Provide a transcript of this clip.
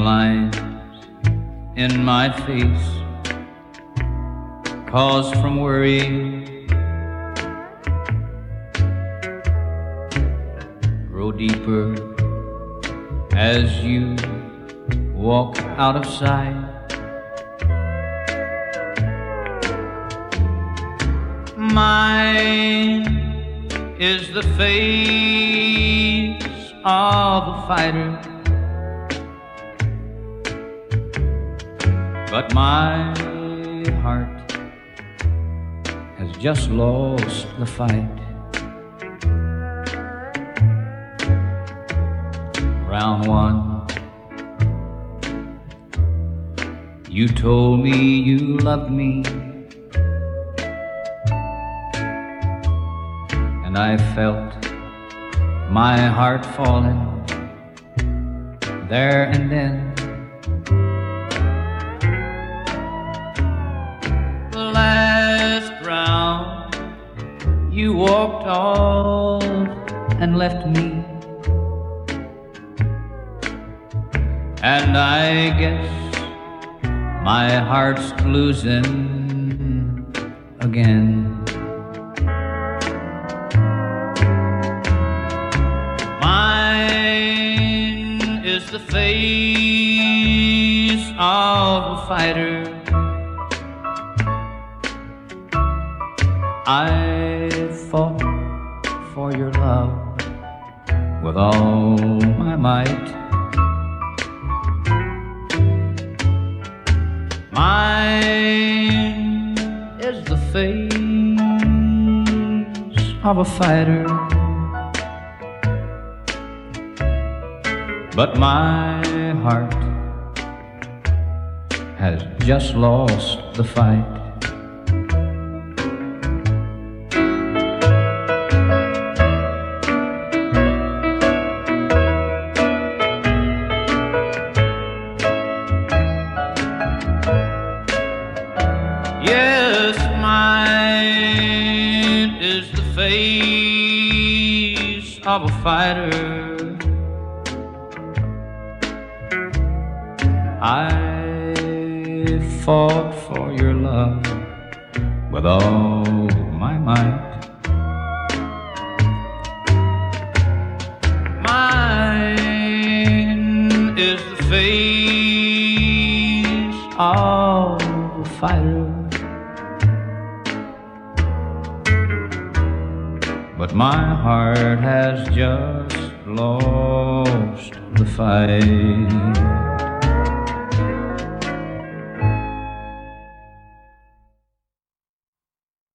lines in my face, caused from worry. Grow deeper as you walk out of sight. Mine is the face of a fighter, but my heart has just lost the fight. Round one, you told me you loved me, and I felt my heart falling there and then. The last round, you walked off and left me, and I guess my heart's losing again. Mine is the face of a fighter. I fought for your love with all my might. Mine is the face of a fighter, but my heart has just lost the fight. Yes, mine is the face of a fighter. I fought for your love with all my might. Mine is the face of a fighter, but my heart has just lost the fight.